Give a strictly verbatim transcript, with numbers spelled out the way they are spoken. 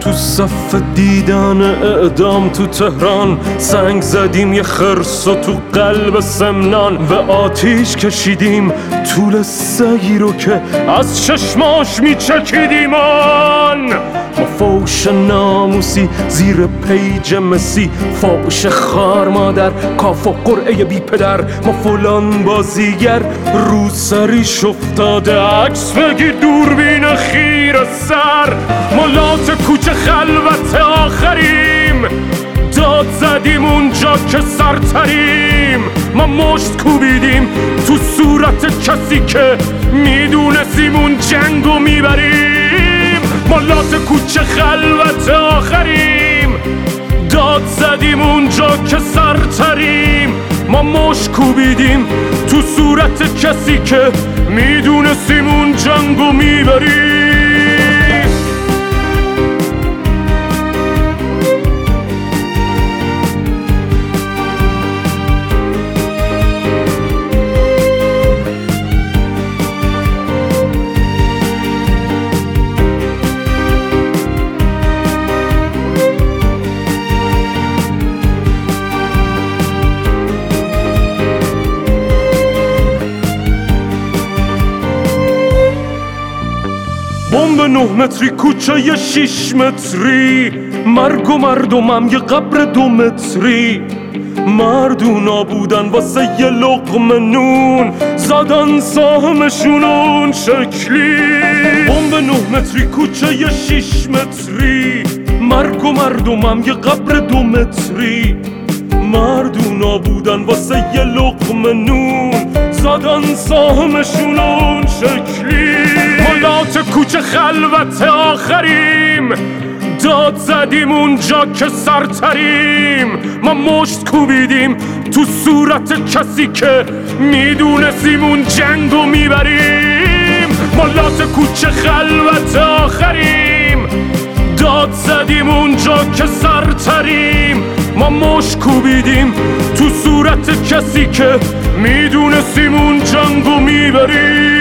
تو صف دیدن اعدام تو تهران سنگ زدیم یه خرس و تو قلب سمنان و آتیش کشیدیم طول سگی رو که از چشماش میچکیدیم آن. ما فوش ناموسی زیر پیج مسی، فوش خار مادر کاف و قرعه بی پدر. ما فلان بازیگر رو سریش افتاده عکس بگیر دوربین خیر سر. ما لات کوچه خلوت آخریم، داد زدیم اونجا که سرتریم. ما مشت کوبیدیم تو صورت کسی که میدونستیم اون جنگو میبریم. ما لات کوچه خلوت آخریم، داد زدیم اونجا که سرتریم. ما مشت کوبیدیم تو صورت کسی که میدونستیم اون جنگو میبریم. بمب نه متری کوچه ی شیش متری، مرگ و مردمم یه قبر دو متری. مردونا بودن واسه یه لقمه نون، زدن سهمشون اون شکلی. بمب نه متری کوچه ی شیش متری، مرگ و مردمم یه قبر دو متری. مردونا بودن واسه یه لقمه نون، زدن سهمشون اون شکلی. ملات کوچه خلوت آخریم، داد زدیم اونجا که سرتریم. ما مشت کوبیدیم تو صورت کسی که میدونستیم اون جنگو میبریم. ملات کوچه خلوت آخریم، داد زدیم اونجا که سرتریم. ما مشت کوبیدیم تو صورت کسی که میدونستیم اون جنگو میبریم.